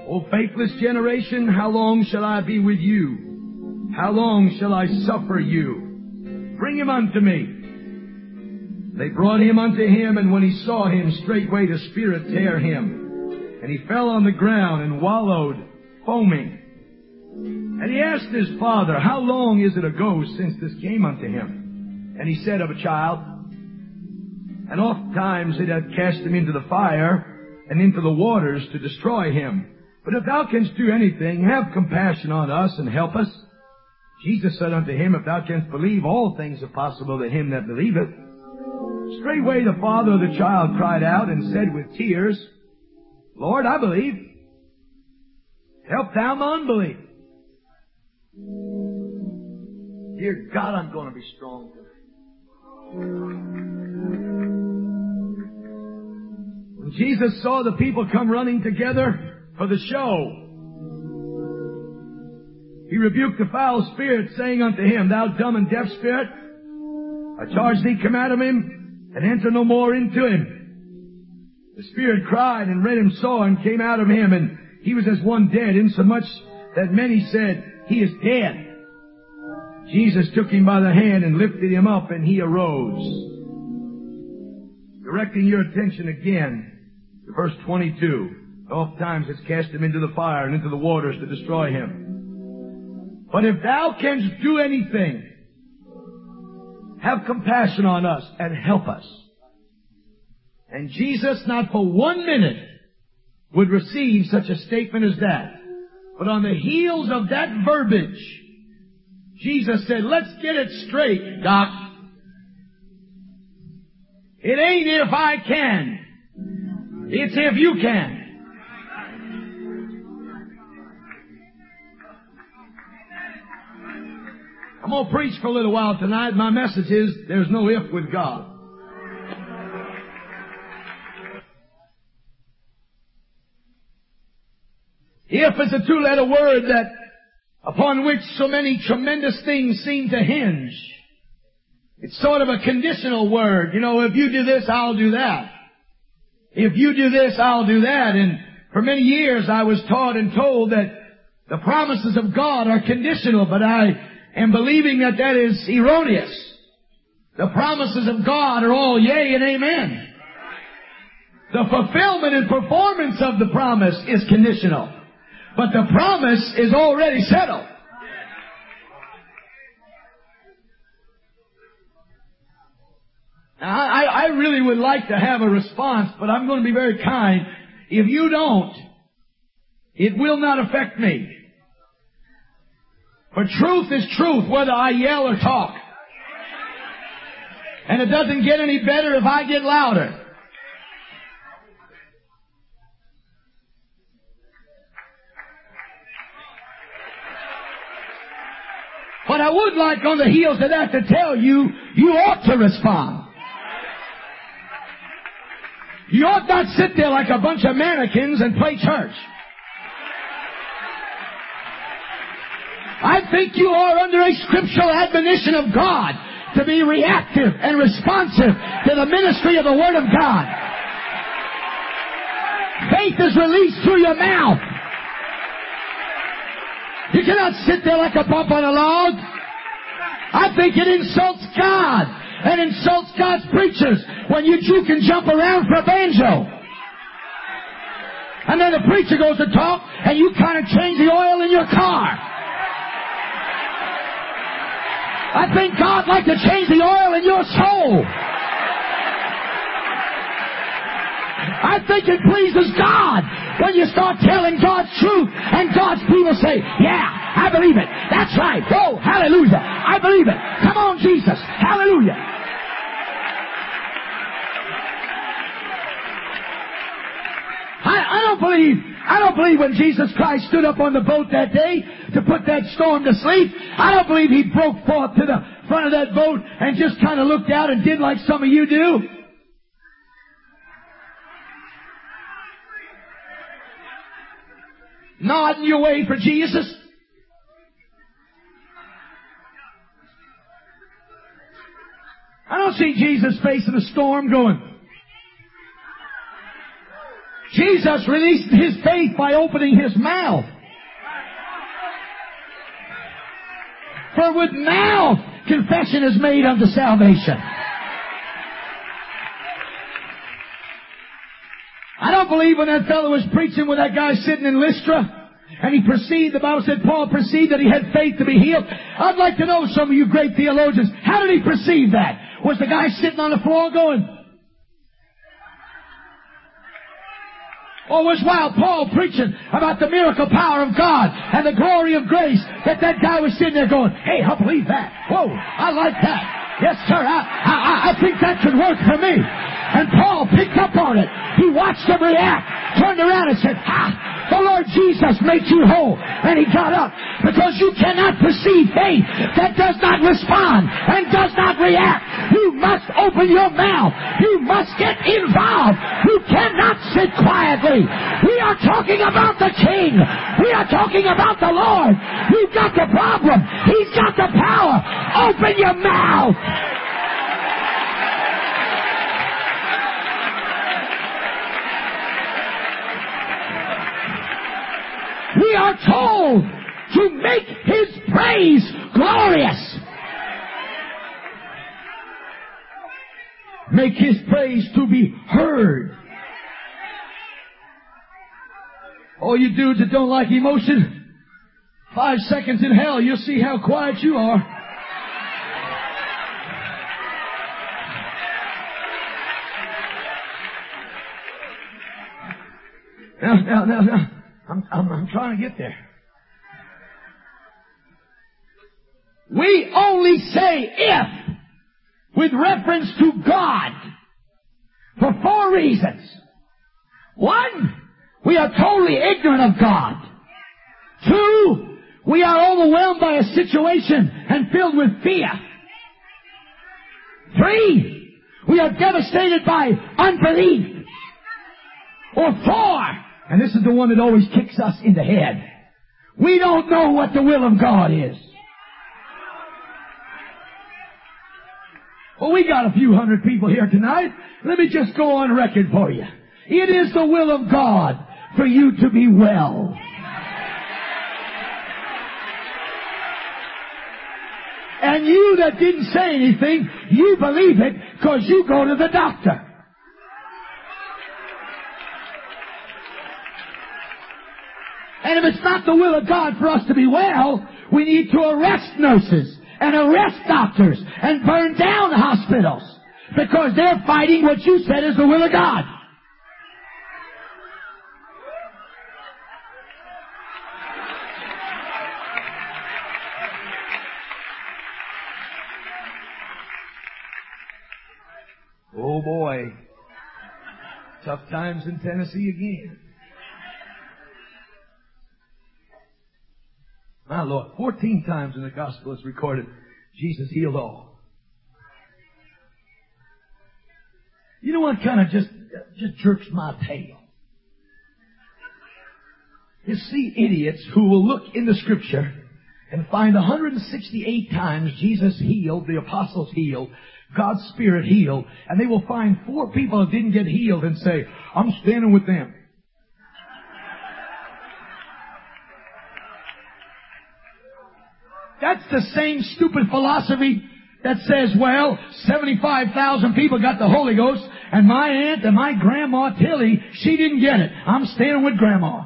O faithless generation, how long shall I be with you? How long shall I suffer you? Bring him unto me. They brought him unto him, and when he saw him, straightway the spirit tear him. And he fell on the ground and wallowed, foaming. And he asked his father, How long is it ago since this came unto him? And he said, Of a child. And oft times it hath cast him into the fire, and into the waters to destroy him. But if thou canst do anything, have compassion on us, and help us. Jesus said unto him, If thou canst believe, all things are possible to him that believeth. Straightway the father of the child cried out, and said with tears, Lord, I believe. Help thou my unbelief. Dear God, I'm going to be strong today. When Jesus saw the people come running together for the show, He rebuked the foul spirit, saying unto him, Thou dumb and deaf spirit, I charge thee, come out of him, and enter no more into him. The spirit cried and rent him sore, and came out of him, and he was as one dead, insomuch that many said, He is dead. Jesus took him by the hand and lifted him up, and he arose. Directing your attention again to verse 22. Oft times it's cast him into the fire and into the waters to destroy him. But if thou canst do anything, have compassion on us and help us. And Jesus, not for 1 minute, would receive such a statement as that. But on the heels of that verbiage, Jesus said, Let's get it straight, Doc. It ain't if I can. It's if you can. I'm going to preach for a little while tonight. My message is, there's no if with God. If is a two-letter word that upon which so many tremendous things seem to hinge. It's sort of a conditional word. You know, if you do this, I'll do that. If you do this, I'll do that. And for many years I was taught and told that the promises of God are conditional, but I am believing that that is erroneous. The promises of God are all yea and amen. The fulfillment and performance of the promise is conditional. But the promise is already settled. Now, I really would like to have a response, but I'm going to be very kind. If you don't, it will not affect me. For truth is truth, whether I yell or talk. And it doesn't get any better if I get louder. But I would like on the heels of that to tell you, you ought to respond. You ought not sit there like a bunch of mannequins and play church. I think you are under a scriptural admonition of God to be reactive and responsive to the ministry of the Word of God. Faith is released through your mouth. You cannot sit there like a bump on a log. I think it insults God and insults God's preachers when you juke and jump around for a banjo. And then the preacher goes to talk and you kind of change the oil in your car. I think God'd like to change the oil in your soul. I think it pleases God when you start telling God's truth and God's people say, yeah, I believe it. That's right. Oh, hallelujah. I believe it. Come on, Jesus. Hallelujah. I don't believe when Jesus Christ stood up on the boat that day to put that storm to sleep, I don't believe He broke forth to the front of that boat and just kind of looked out and did like some of you do. Nodding your way for Jesus. I don't see Jesus facing a storm going, Jesus released His faith by opening His mouth. For with mouth confession is made unto salvation. I don't believe when that fellow was preaching with that guy sitting in Lystra, and he perceived, the Bible said Paul perceived that he had faith to be healed. I'd like to know, some of you great theologians, how did he perceive that? Was the guy sitting on the floor going? Or was while Paul preaching about the miracle power of God and the glory of grace, that guy was sitting there going, hey, I believe that. Whoa, I like that. Yes, sir, I think that could work for me. And Paul picked up on it. He watched them react, turned around and said, the Lord Jesus makes you whole. And he got up. Because you cannot perceive faith that does not respond and does not react. You must open your mouth. You must get involved. You cannot sit quietly. We are talking about the King. We are talking about the Lord. You've got the problem. He's got the power. Open your mouth. We are told to make His praise glorious. Make His praise to be heard. All you dudes that don't like emotion, 5 seconds in hell, you'll see how quiet you are. Now. I'm trying to get there. We only say if with reference to God for 4 reasons. 1, we are totally ignorant of God. 2, we are overwhelmed by a situation and filled with fear. 3, we are devastated by unbelief. Or 4, and this is the one that always kicks us in the head, we don't know what the will of God is. Well, we got a few hundred people here tonight. Let me just go on record for you. It is the will of God for you to be well. And you that didn't say anything, you believe it because you go to the doctor. And if it's not the will of God for us to be well, we need to arrest nurses and arrest doctors and burn down hospitals because they're fighting what you said is the will of God. Oh boy. Tough times in Tennessee again. My Lord, 14 times in the gospel it's recorded, Jesus healed all. You know what kind of just jerks my tail? You see idiots who will look in the Scripture and find 168 times Jesus healed, the apostles healed, God's Spirit healed, and they will find 4 people that didn't get healed and say, I'm standing with them. That's the same stupid philosophy that says, well, 75,000 people got the Holy Ghost, and my aunt and my grandma Tilly, she didn't get it. I'm standing with grandma.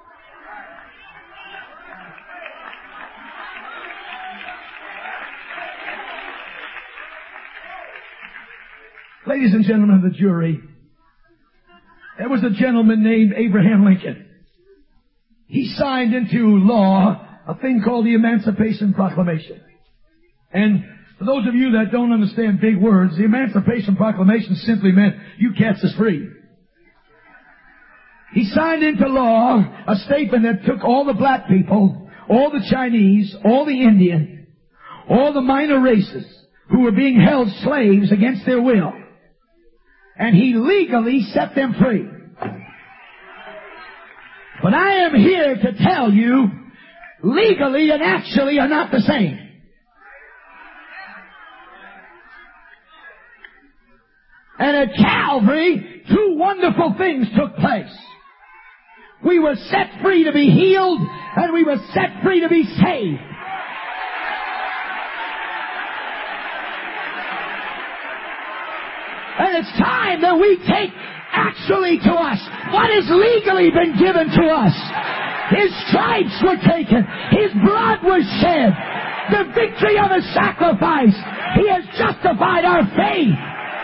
Ladies and gentlemen of the jury, there was a gentleman named Abraham Lincoln. He signed into law a thing called the Emancipation Proclamation. And for those of you that don't understand big words, the Emancipation Proclamation simply meant you cats is free. He signed into law a statement that took all the black people, all the Chinese, all the Indian, all the minor races who were being held slaves against their will, and he legally set them free. But I am here to tell you, legally and actually are not the same. And at Calvary, 2 wonderful things took place. We were set free to be healed, and we were set free to be saved. And it's time that we take actually to us what has legally been given to us. His stripes were taken. His blood was shed. The victory of His sacrifice. He has justified our faith.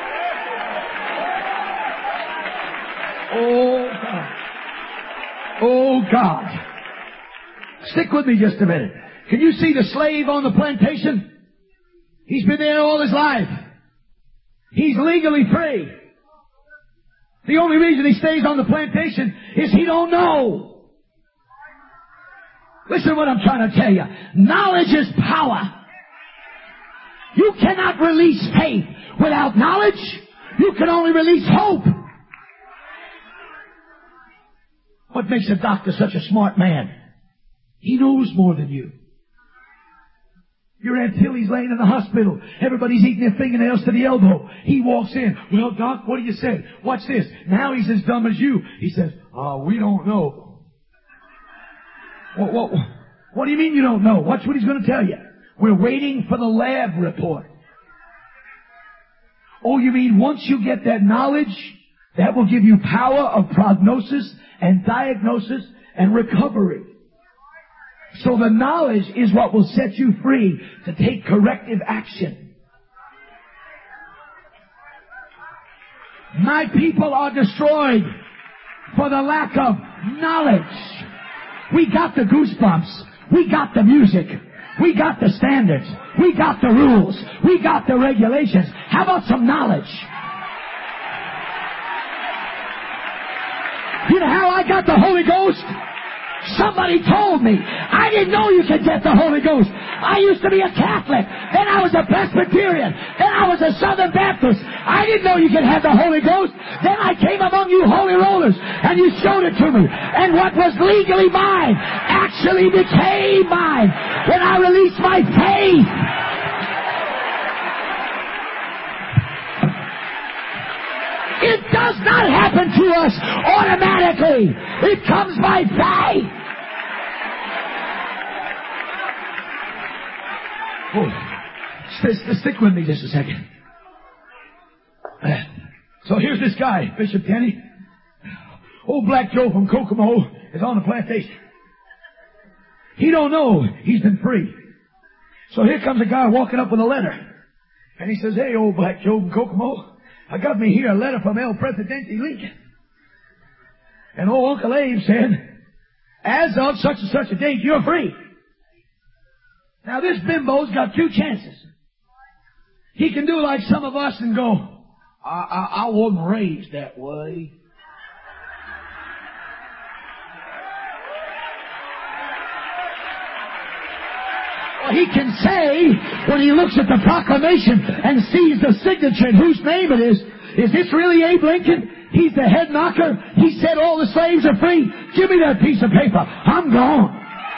Oh, God. Oh, God. Stick with me just a minute. Can you see the slave on the plantation? He's been there all his life. He's legally free. The only reason he stays on the plantation is he don't know. Listen to what I'm trying to tell you. Knowledge is power. You cannot release faith without knowledge. You can only release hope. What makes a doctor such a smart man? He knows more than you. Your Aunt Tilly's laying in the hospital. Everybody's eating their fingernails to the elbow. He walks in. Well, Doc, what do you say? Watch this. Now he's as dumb as you. He says, we don't know. What do you mean you don't know? Watch what he's going to tell you. We're waiting for the lab report. Oh, you mean once you get that knowledge, that will give you power of prognosis and diagnosis and recovery. So the knowledge is what will set you free to take corrective action. My people are destroyed for the lack of knowledge. We got the goosebumps. We got the music. We got the standards. We got the rules. We got the regulations. How about some knowledge? You know how I got the Holy Ghost? Somebody told me. I didn't know you could get the Holy Ghost. I used to be a Catholic. Then I was a Presbyterian. Then I was a Southern Baptist. I didn't know you could have the Holy Ghost. Then I came among you holy rollers, and you showed it to me. And what was legally mine actually became mine when I released my faith. It does not happen to us automatically. It comes by faith. Oh, stick with me just a second. So here's this guy, Bishop Kenny. Old Black Joe from Kokomo is on the plantation. He don't know he's been free. So here comes a guy walking up with a letter. And he says, hey, old Black Joe from Kokomo, I got me here a letter from El Presidente Lincoln. And old Uncle Abe said, as of such and such a date, you're free. Now this bimbo's got two chances. He can do like some of us and go, I wasn't raised that way. Well, he can say, when he looks at the proclamation and sees the signature and whose name it is this really Abe Lincoln? He's the head knocker. He said all the slaves are free. Give me that piece of paper. I'm gone.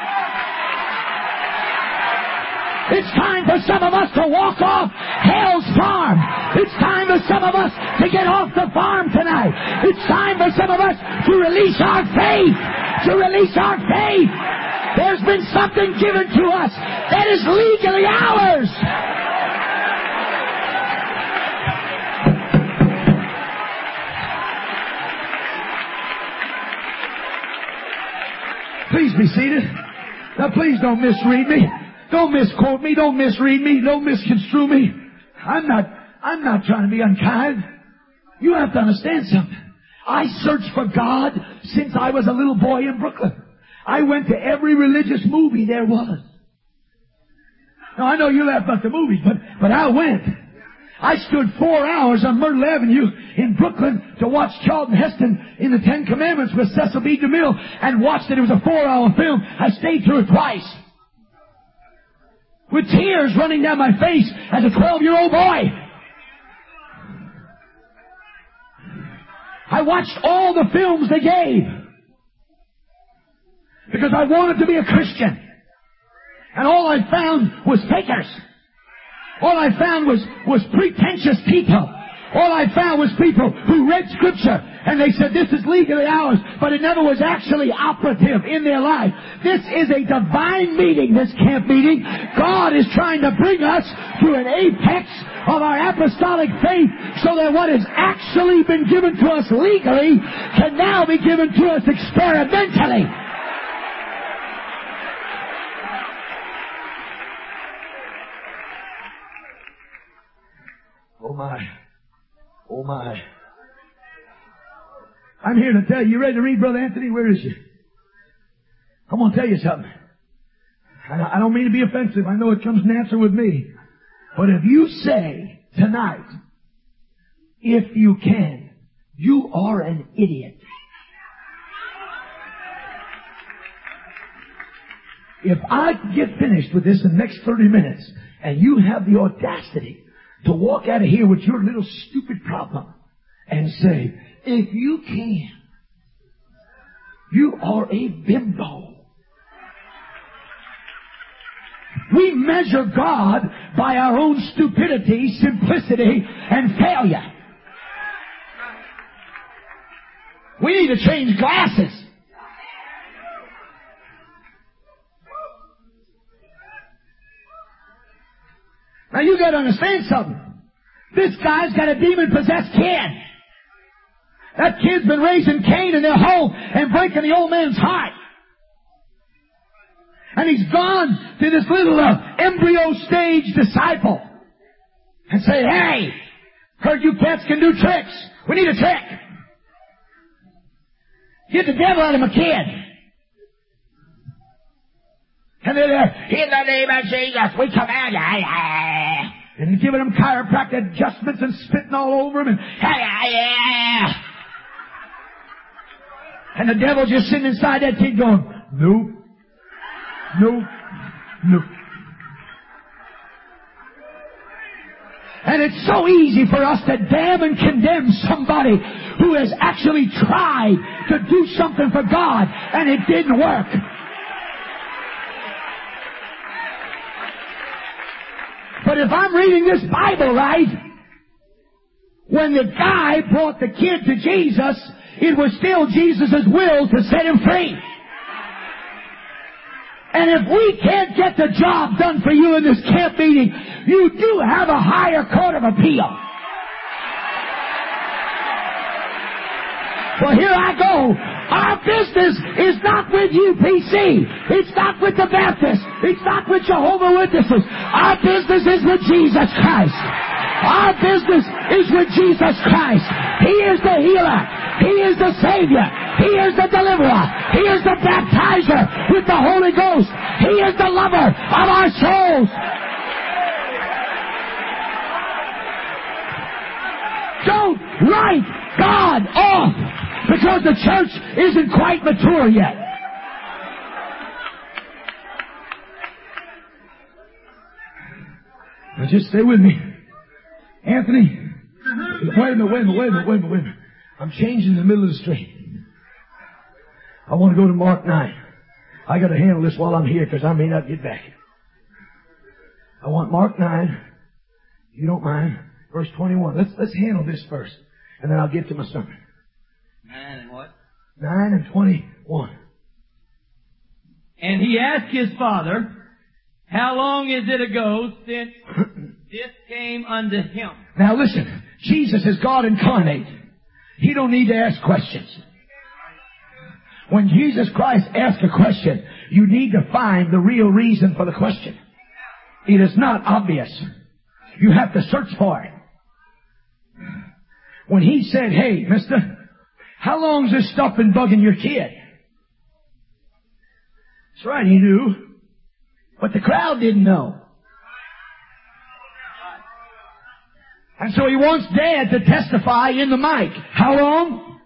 It's time for some of us to walk off hell's farm. It's time for some of us to get off the farm tonight. It's time for some of us to release our faith. To release our faith. There's been something given to us that is legally ours. Please be seated. Now please don't misread me. Don't misquote me. Don't misread me. Don't misconstrue me. I'm not trying to be unkind. You have to understand something. I searched for God since I was a little boy in Brooklyn. I went to every religious movie there was. Now I know you laugh about the movies, but I went. I stood 4 hours on Myrtle Avenue in Brooklyn to watch Charlton Heston in the Ten Commandments with Cecil B. DeMille and watched it. It was a 4-hour film. I stayed through it twice. With tears running down my face as a 12-year-old boy. I watched all the films they gave. Because I wanted to be a Christian. And all I found was fakers. All I found was pretentious people. All I found was people who read Scripture and they said this is legally ours, but it never was actually operative in their life. This is a divine meeting, this camp meeting. God is trying to bring us to an apex of our apostolic faith so that what has actually been given to us legally can now be given to us experimentally. Oh my. Oh my. I'm here to tell you. You ready to read, Brother Anthony? Where is you? I'm going to tell you something. I don't mean to be offensive. I know it comes natural with me. But if you say tonight, if you can, you are an idiot. If I get finished with this in the next 30 minutes and you have the audacity to walk out of here with your little stupid problem and say, if you can, you are a bimbo. We measure God by our own stupidity, simplicity, and failure. We need to change glasses. Now you got to understand something. This guy's got a demon-possessed kid. That kid's been raising Cain in their home and breaking the old man's heart. And he's gone to this little embryo stage disciple and say, hey, heard you cats can do tricks. We need a trick. Get the devil out of my kid. And they're there, in the name of Jesus, we command you. And giving them chiropractic adjustments and spitting all over them. And the devil just sitting inside that kid going, nope, nope, nope. And it's so easy for us to damn and condemn somebody who has actually tried to do something for God and it didn't work. But if I'm reading this Bible right, when the guy brought the kid to Jesus, it was still Jesus' will to set him free. And if we can't get the job done for you in this camp meeting, you do have a higher court of appeal. Well, here I go. Our business is not with UPC. It's not with the Baptists. It's not with Jehovah's Witnesses. Our business is with Jesus Christ. Our business is with Jesus Christ. He is the healer. He is the Savior. He is the deliverer. He is the baptizer with the Holy Ghost. He is the lover of our souls. Don't write God off because the church isn't quite mature yet. Now just stay with me. Anthony, wait a minute. I'm changing in the middle of the street. I want to go to Mark 9. I got to handle this while I'm here because I may not get back. I want Mark 9, if you don't mind, verse 21. Let's handle this first, and then I'll get to my sermon. 9 and what? 9 and 21. And he asked his father, how long is it ago since this came unto him? Now listen, Jesus is God incarnate. He don't need to ask questions. When Jesus Christ asks a question, you need to find the real reason for the question. It is not obvious. You have to search for it. When he said, hey, mister, how long's this stuff been bugging your kid? That's right, he knew. But the crowd didn't know. And so he wants Dad to testify in the mic. How long?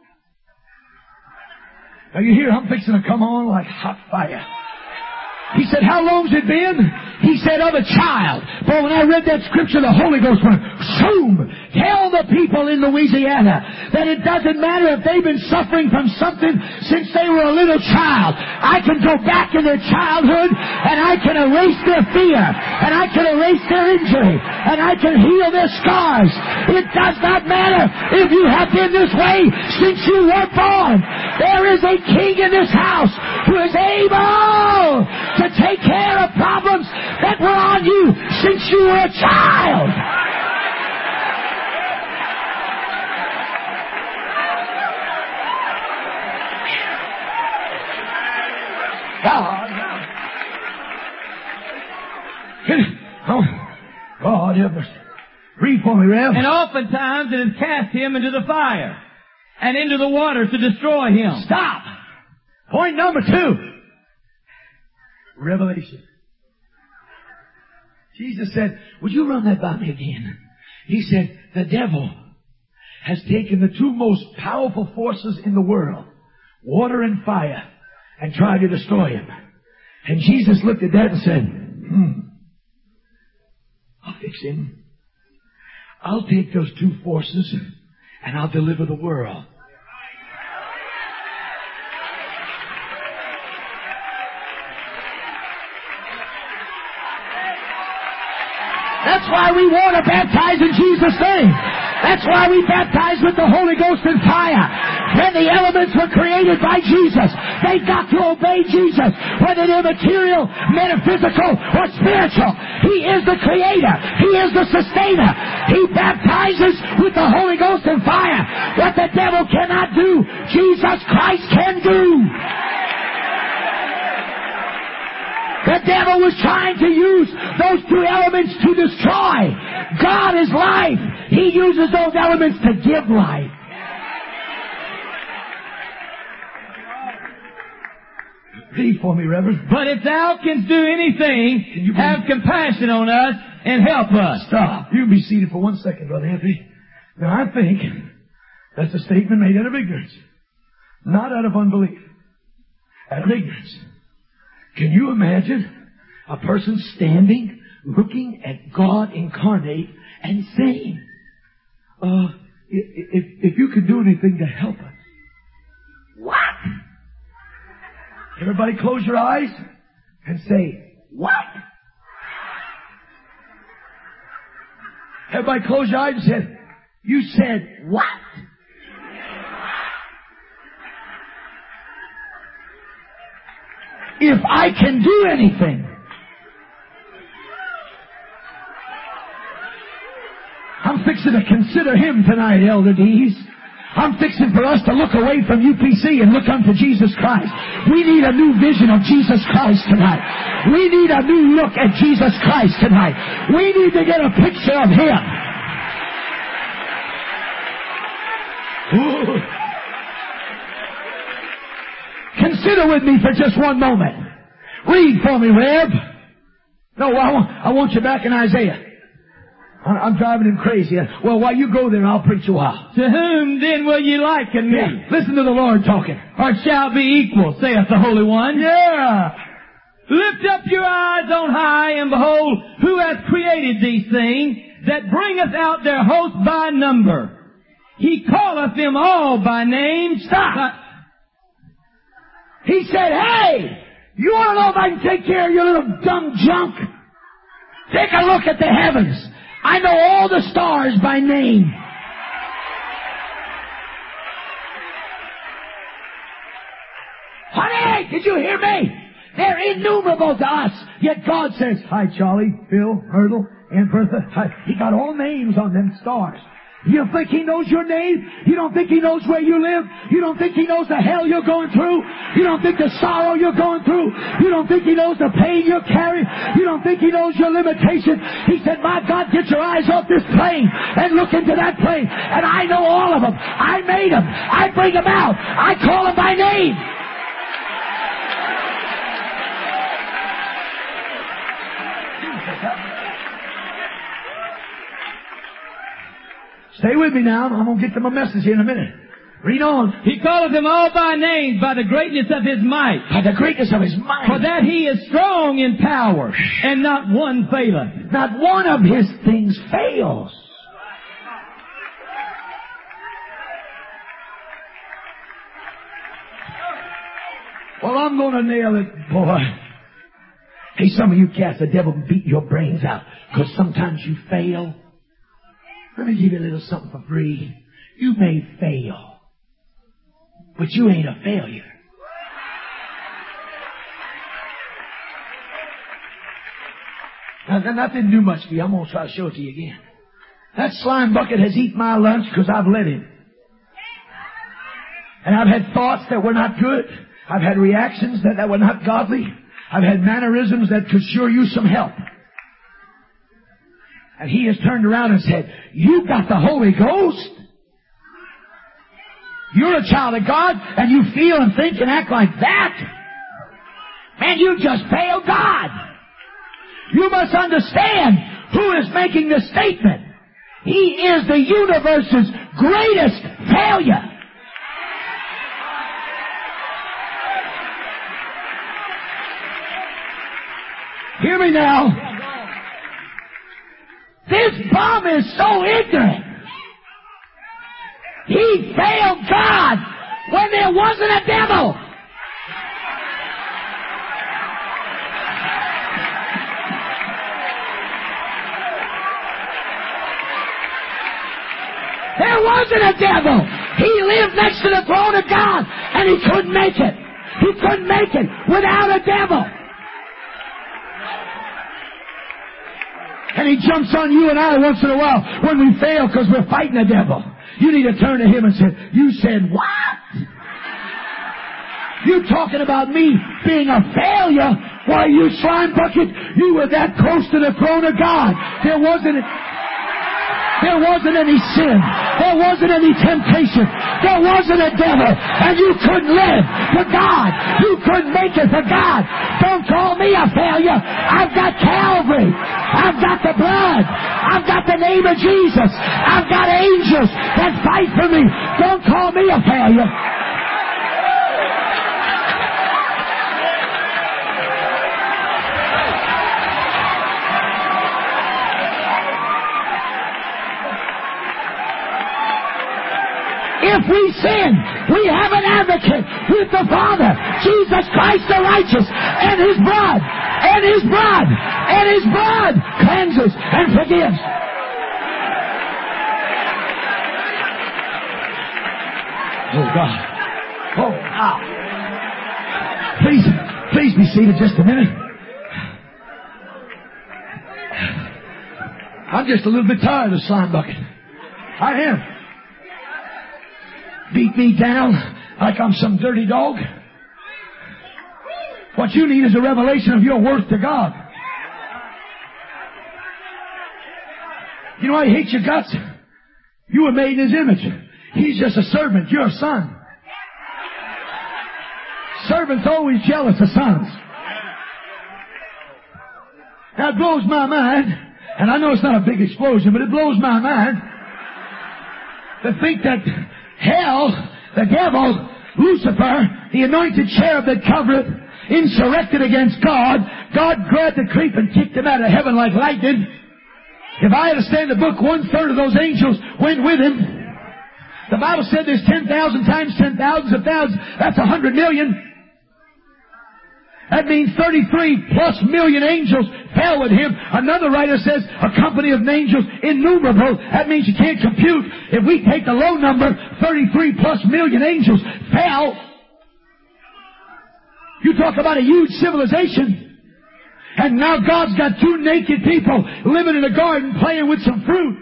Now you hear I'm fixing to come on like hot fire. He said, how long's it been? He said, of a child. But when I read that scripture, the Holy Ghost went, shoom! Tell the people in Louisiana that it doesn't matter if they've been suffering from something since they were a little child. I can go back in their childhood and I can erase their fear and I can erase their injury and I can heal their scars It does not matter if you have been this way since you were born. There is a King in this house who is able to take care of problems that were on you since you were a child. God have mercy. Read for me, Rev. And oftentimes it has cast him into the fire and into the waters to destroy him. Stop! Point number 2. Revelation. Jesus said, would you run that by me again? He said, the devil has taken the 2 most powerful forces in the world, water and fire, and tried to destroy him. And Jesus looked at that and said, I'll fix him. I'll take those 2 forces and I'll deliver the world. That's why we want to baptize in Jesus' name. That's why we baptize with the Holy Ghost and fire. When the elements were created by Jesus, they got to obey Jesus, whether they're material, metaphysical, or spiritual. He is the creator. He is the sustainer. He baptizes with the Holy Ghost and fire. What the devil cannot do, Jesus Christ can do. The devil was trying to use those 2 elements to destroy. God is life. He uses those elements to give life. Read for me, Reverend. But if thou canst do anything, have compassion on us and help us. Stop. You be seated for 1 second, Brother Anthony. Now, I think that's a statement made out of ignorance. Not out of unbelief. Out of ignorance. Can you imagine a person standing, looking at God incarnate and saying, if you could do anything to help us? What? Everybody close your eyes and say, what? Everybody close your eyes and say, you said what? If I can do anything. I'm fixing to consider him tonight, Elder Dees. I'm fixing for us to look away from UPC and look unto Jesus Christ. We need a new vision of Jesus Christ tonight. We need a new look at Jesus Christ tonight. We need to get a picture of him. Ooh. Consider with me for just one moment. Read for me, Reb. No, I want you back in Isaiah. I'm driving him crazy. Well, while you go there, I'll preach a while. To whom then will ye liken me? Yeah. Listen to the Lord talking. Or shall be equal, saith the Holy One. Yeah. Lift up your eyes on high, and behold, who hath created these things, that bringeth out their host by number. He calleth them all by name. Stop. He said, hey, you want to know if I can take care of your little dumb junk? Take a look at the heavens. I know all the stars by name. Honey, did you hear me? They're innumerable to us. Yet God says, hi, Charlie, Phil, Myrtle, Aunt Bertha. Hi. He got all names on them stars. You think He knows your name? You don't think He knows where you live? You don't think He knows the hell you're going through? You don't think the sorrow you're going through? You don't think He knows the pain you're carrying? You don't think He knows your limitations? He said, my God, get your eyes off this plane and look into that plane. And I know all of them. I made them. I bring them out. I call them by name. Stay with me now. I'm going to get to my message here in a minute. Read on. He calleth them all by names, by the greatness of His might. By the greatness of His might. For that He is strong in power, and not one faileth. Not one of His things fails. Well, I'm going to nail it, boy. Hey, some of you cats, the devil beat your brains out because sometimes you fail. Let me give you a little something for free. You may fail, but you ain't a failure. Now, that didn't do much for you. I'm going to try to show it to you again. That slime bucket has eaten my lunch because I've let him. And I've had thoughts that were not good. I've had reactions that were not godly. I've had mannerisms that could sure use some help. And he has turned around and said, "You got the Holy Ghost? You're a child of God and you feel and think and act like that? Man, you just failed God. You must understand who is making this statement. He is the universe's greatest failure." Hear me now. This bum is so ignorant. He failed God when there wasn't a devil. There wasn't a devil. He lived next to the throne of God, and he couldn't make it. He couldn't make it without a devil. And he jumps on you and I once in a while when we fail because we're fighting the devil. You need to turn to him and say, "You said what? You talking about me being a failure? Why, you slime bucket, you were that close to the throne of God. There wasn't any sin. There wasn't any temptation. There wasn't a devil. And you couldn't live for God. You couldn't make it for God. Don't call me a failure. I've got Calvary. I've got the blood. I've got the name of Jesus. I've got angels that fight for me. Don't call me a failure. If we sin, we have an advocate with the Father, Jesus Christ the righteous, and His blood, and His blood, and His blood cleanses and forgives. Oh God. Oh, wow. Please be seated just a minute. I'm just a little bit tired of slime bucket. I am. Beat me down like I'm some dirty dog. What you need is a revelation of your worth to God. You know why He hates your guts? You were made in His image. He's just a servant. You're a son. Servants always jealous of sons. Now it blows my mind, and I know it's not a big explosion, but it blows my mind to think that hell, the devil, Lucifer, the anointed cherub that covereth, insurrected against God, God grabbed the creep and kicked him out of heaven like lightning. If I understand the book, 1/3 of those angels went with him. The Bible said there's 10,000 times 10,000s of thousands. That's 100 million. That means 33+ million angels fell with him. Another writer says a company of angels innumerable. That means you can't compute. If we take the low number, 33+ million angels fell. You talk about a huge civilization. And now God's got 2 naked people living in a garden playing with some fruit.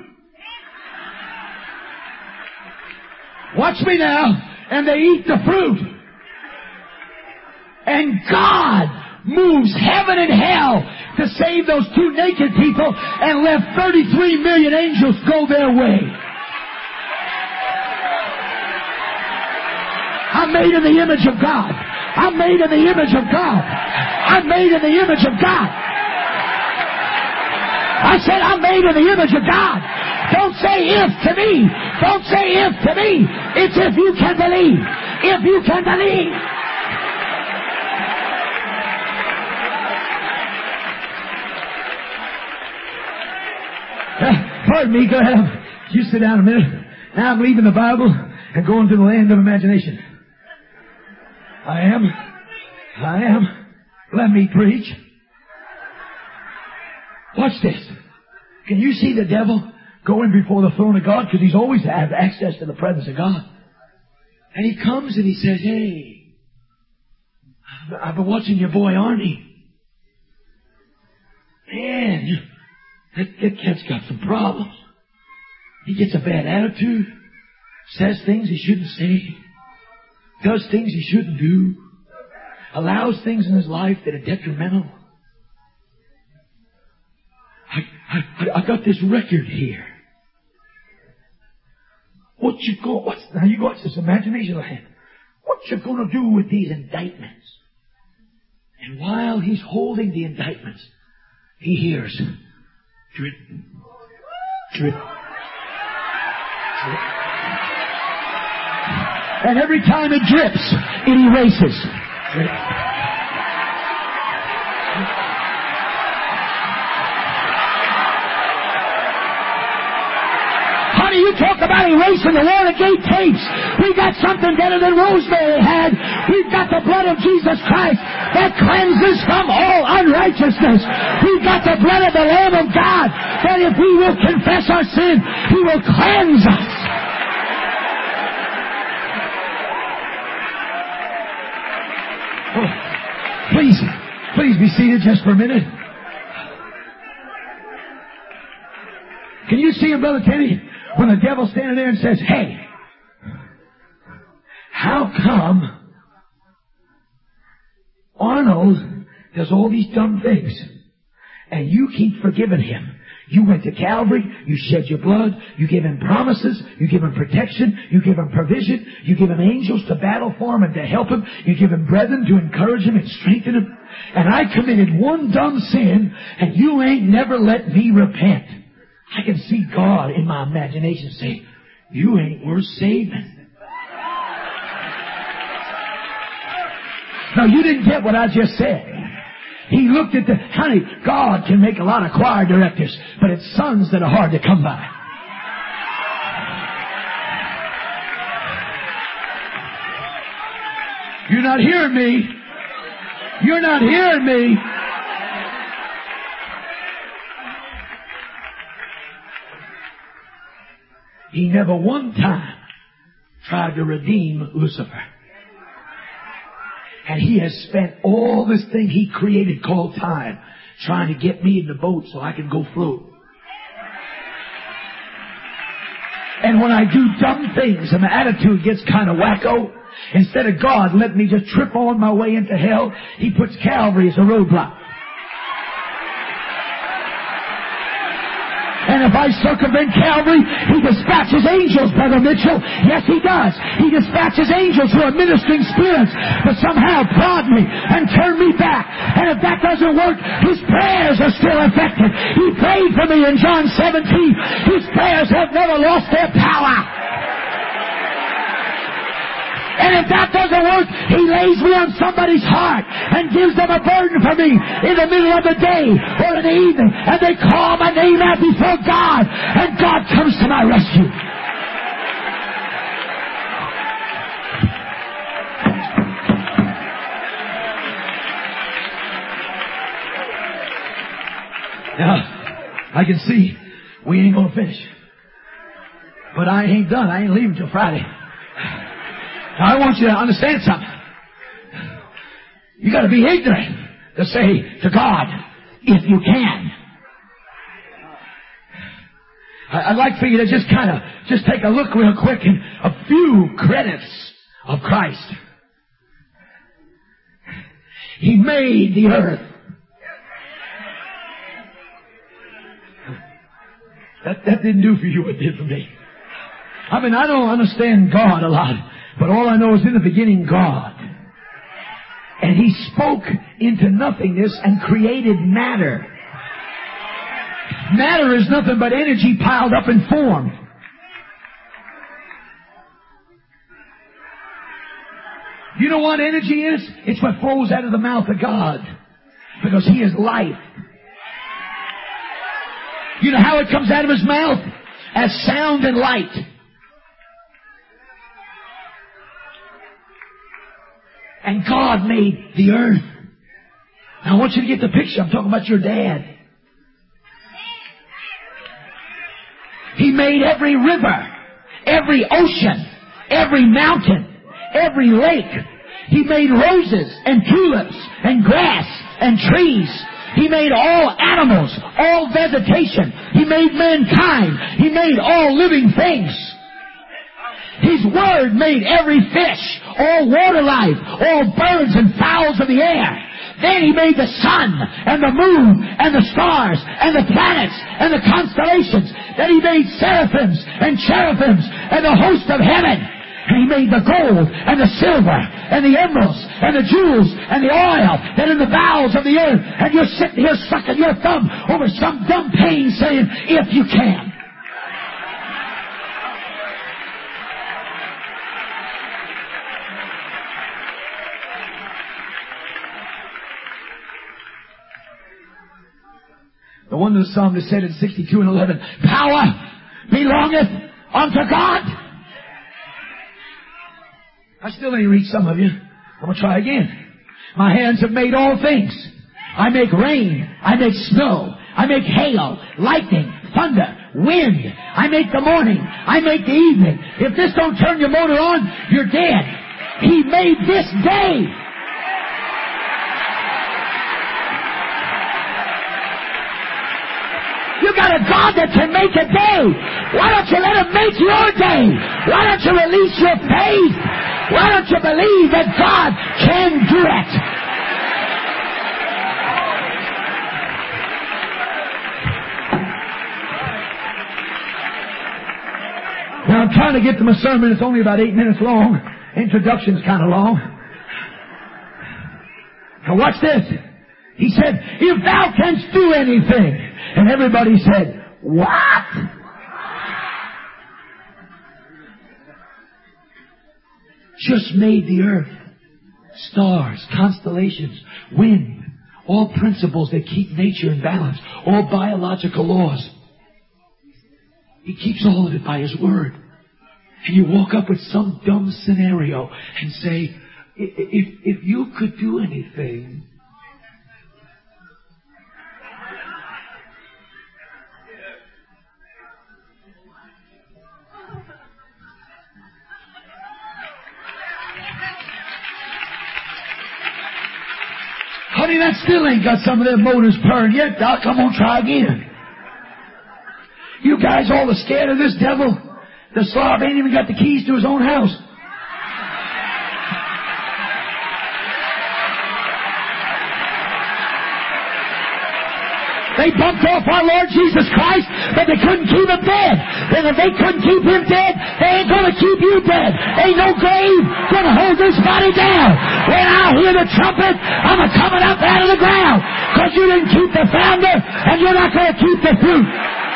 Watch me now. And they eat the fruit. And God moves heaven and hell to save those 2 naked people and left 33 million angels go their way. I'm made in the image of God. I'm made in the image of God. I'm made in the image of God. I said I'm made in the image of God. Don't say if to me. Don't say if to me. It's if you can believe. If you can believe. Pardon me, go ahead. You sit down a minute. Now I'm leaving the Bible and going to the land of imagination. I am. Let me preach. Watch this. Can you see the devil going before the throne of God because he's always had access to the presence of God. And he comes and he says, hey, I've been watching your boy Arnie. Man, that kid's got some problems. He gets a bad attitude, says things he shouldn't say, does things he shouldn't do, allows things in his life that are detrimental. I got this record here. Now you got this imagination land. What you gonna do with these indictments? And while he's holding the indictments, he hears drip, drip, drip. And every time it drips, it erases. Drip. Honey, you talk about erasing the Watergate tapes. We got something better than Rosemary had. We've got the blood of Jesus Christ that cleanses from all unrighteousness. We've got the blood of the Lamb of God that if we will confess our sin, He will cleanse us. Oh, please be seated just for a minute. Can you see him, Brother Kenny? When the devil's standing there and says, hey, how come Arnold does all these dumb things and you keep forgiving him? You went to Calvary, you shed your blood, you gave him promises, you give him protection, you give him provision, you give him angels to battle for him and to help him, you give him brethren to encourage him and strengthen him. And I committed one dumb sin and you ain't never let me repent. I can see God in my imagination say, you ain't worth saving. Now, you didn't get what I just said. He looked at honey, God can make a lot of choir directors, but it's sons that are hard to come by. You're not hearing me. You're not hearing me. He never one time tried to redeem Lucifer. And he has spent all this thing he created called time trying to get me in the boat so I can go float. And when I do dumb things and my attitude gets kind of wacko, instead of God letting me just trip on my way into hell, He puts Calvary as a roadblock. And if I circumvent Calvary, He dispatches angels, Brother Mitchell. Yes, He does. He dispatches angels who are ministering spirits, but somehow prod me and turn me back. And if that doesn't work, His prayers are still effective. He prayed for me in John 17. His prayers have never lost their power. And if that doesn't work, He lays me on somebody's heart and gives them a burden for me in the middle of the day or in the evening. And they call my name out before God. And God comes to my rescue. Now, I can see we ain't going to finish. But I ain't done. I ain't leaving till Friday. Now, I want you to understand something. You got to be ignorant to say to God, if you can. I'd like for you to just take a look real quick in a few credits of Christ. He made the earth. That didn't do for you, it did for me. I mean, I don't understand God a lot, but all I know is in the beginning, God. And He spoke into nothingness and created matter. Matter is nothing but energy piled up in form. You know what energy is? It's what flows out of the mouth of God. Because He is life. You know how it comes out of His mouth? As sound and light. And God made the earth. Now I want you to get the picture. I'm talking about your dad. He made every river, every ocean, every mountain, every lake. He made roses and tulips and grass and trees. He made all animals, all vegetation. He made mankind. He made all living things. His Word made every fish, all water life, all birds and fowls of the air. Then He made the sun and the moon and the stars and the planets and the constellations. Then He made seraphims and cherubims and the host of heaven. And He made the gold and the silver and the emeralds and the jewels and the oil that in the bowels of the earth. And you're sitting here sucking your thumb over some dumb pain saying, if you can. No wonder the psalmist said in 62:11, power belongeth unto God. I still ain't reached some of you. I'm going to try again. My hands have made all things. I make rain. I make snow. I make hail, lightning, thunder, wind. I make the morning. I make the evening. If this don't turn your motor on, you're dead. He made this day. You got a God that can make a day. Why don't you let Him make your day? Why don't you release your faith? Why don't you believe that God can do it? Now I'm trying to get to my sermon. It's only about 8 minutes long. Introduction's kind of long. Now watch this. He said, if thou canst do anything. And everybody said, what? Just made the earth, stars, constellations, wind, all principles that keep nature in balance, all biological laws. He keeps all of it by His Word. And you walk up with some dumb scenario and say, if you could do anything. Honey, that still ain't got some of them motors purring yet, Doc. I'm going to try again. You guys all are scared of this devil? The slob ain't even got the keys to his own house. They bumped off our Lord Jesus Christ, but they couldn't keep Him dead. And if they couldn't keep Him dead, they ain't going to keep you dead. Ain't no grave going to hold this body down. When I hear the trumpet, I'm coming up out of the ground. Because you didn't keep the founder, and you're not going to keep the fruit.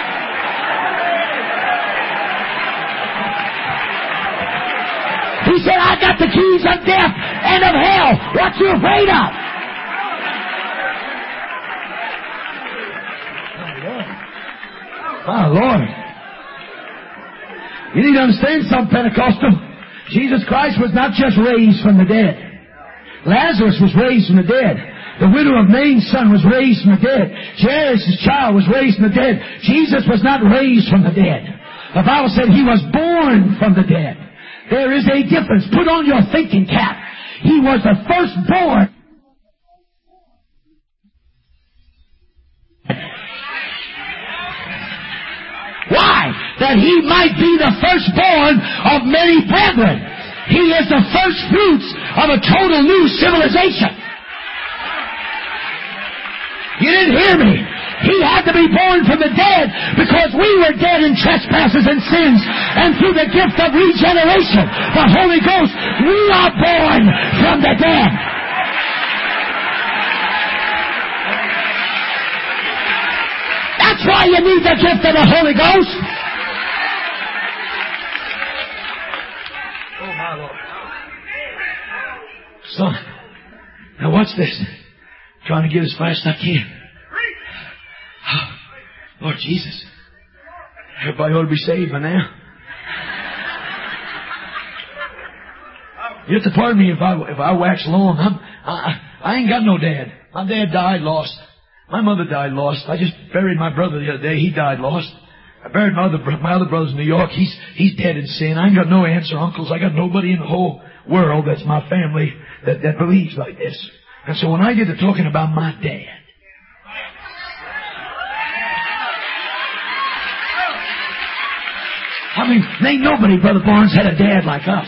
He said, I got the keys of death and of hell. What you afraid of? My Lord. You need to understand something, Pentecostal. Jesus Christ was not just raised from the dead. Lazarus was raised from the dead. The widow of Nain's son was raised from the dead. Jairus' child was raised from the dead. Jesus was not raised from the dead. The Bible said He was born from the dead. There is a difference. Put on your thinking cap. He was the firstborn. Why? That He might be the firstborn of many brethren. He is the first fruits of a total new civilization. You didn't hear me. He had to be born from the dead because we were dead in trespasses and sins. And through the gift of regeneration, the Holy Ghost, we are born from the dead. That's why you need the gift of the Holy Ghost. Oh, my Lord. Son, now watch this. I'm trying to get as fast as I can. Oh, Lord Jesus. Everybody ought to be saved by now. You have to pardon me if I wax long. I ain't got no dad. My dad died lost. My mother died lost. I just buried my brother the other day. He died lost. I buried my other brother's in New York. He's dead in sin. I ain't got no aunts or uncles. I got nobody in the whole world that's my family that believes like this. And so when I get to talking about my dad, I mean, ain't nobody, Brother Barnes, had a dad like us.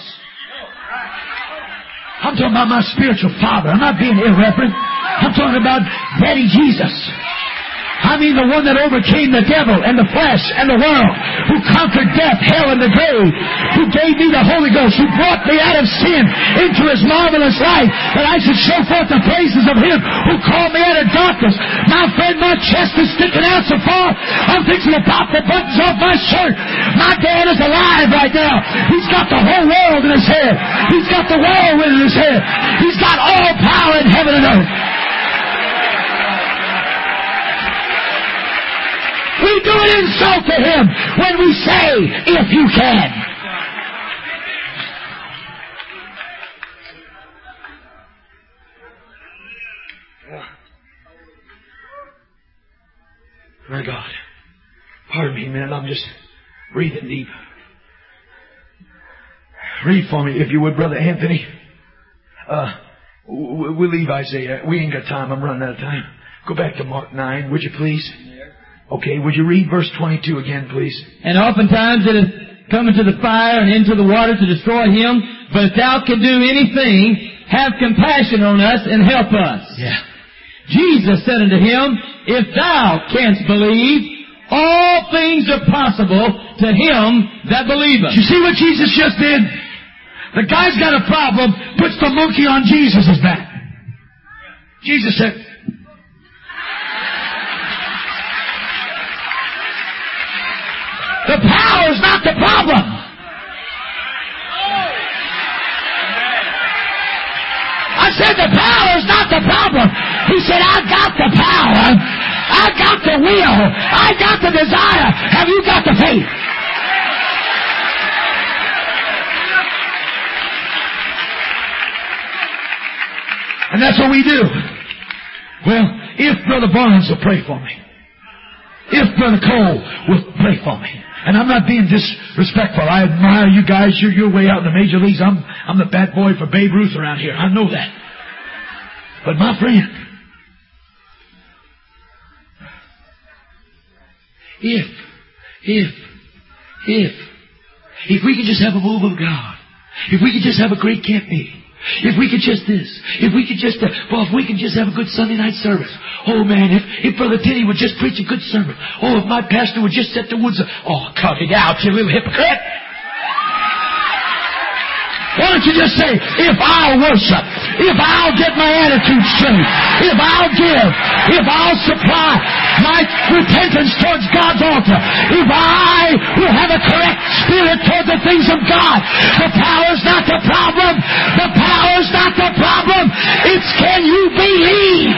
I'm talking about my spiritual father. I'm not being irreverent. I'm talking about Daddy Jesus. I mean the one that overcame the devil and the flesh and the world, who conquered death, hell, and the grave, who gave me the Holy Ghost, who brought me out of sin into His marvelous life, that I should show forth the praises of Him who called me out of darkness. My friend, my chest is sticking out so far, I'm fixing to pop the buttons off my shirt. My dad is alive right now. He's got the whole world in His head. He's got the whirlwind in His head. He's got all power in heaven and earth. We do an insult to Him when we say, if you can. My God. Pardon me a minute, I'm just breathing deep. Read for me, if you would, Brother Anthony. We'll leave Isaiah. We ain't got time, I'm running out of time. Go back to Mark 9, would you please? Okay, would you read verse 22 again, please? And oftentimes it is come into the fire and into the water to destroy him, but if thou can do anything, have compassion on us and help us. Yeah. Jesus said unto him, if thou canst believe, all things are possible to him that believeth. You see what Jesus just did? The guy's got a problem, puts the monkey on Jesus' back. Jesus said, the power is not the problem. I said the power is not the problem. He said, I got the power. I got the will. I got the desire. Have you got the faith? And that's what we do. Well, if Brother Barnes will pray for me. If Brother Cole will pray for me. And I'm not being disrespectful. I admire you guys. You're way out in the major leagues. I'm the bat boy for Babe Ruth around here. I know that. But my friend, if we could just have a move of God, if we could just have a great camp meeting, if we could just this, if we could just if we could just have a good Sunday night service. Oh man, if Brother Teddy would just preach a good sermon. Oh, if my pastor would just set the woods up. Oh, cut it out, you little hypocrite. Why don't you just say, if I'll worship, if I'll get my attitude straight, if I'll give, if I'll supply my repentance towards God's altar, if I will have a correct spirit toward the things of God, the power's not the problem. The power's not the problem. It's can you believe?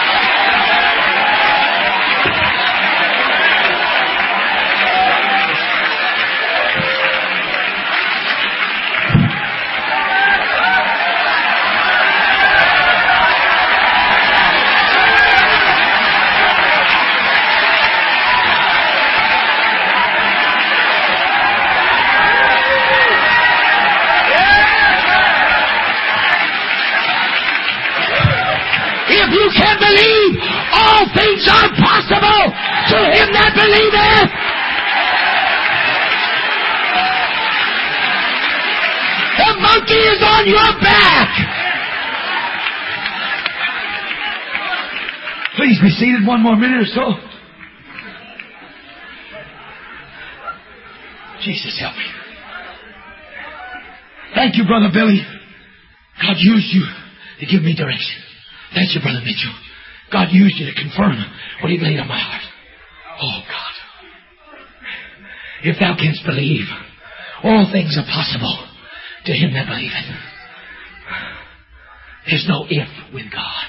You can believe all things are possible to him that believeth. The monkey is on your back. Please be seated one more minute or so. Jesus help me. Thank you, Brother Billy. God used you to give me direction. Thank you, Brother Mitchell. God used you to confirm what He laid on my heart. Oh, God. If thou canst believe, all things are possible to him that believeth. There's no if with God.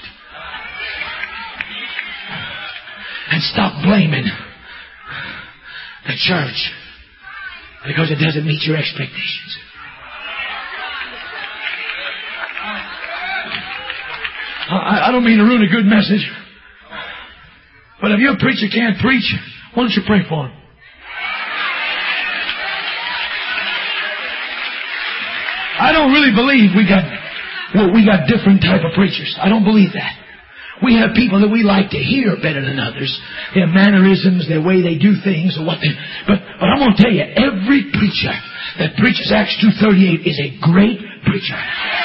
And stop blaming the church because it doesn't meet your expectations. I don't mean to ruin a good message, but if your preacher can't preach, why don't you pray for him? I don't really believe we got different type of preachers. I don't believe that. We have people that we like to hear better than others. Their mannerisms, their way they do things, or what they... But I'm going to tell you, every preacher that preaches Acts 2:38 is a great preacher.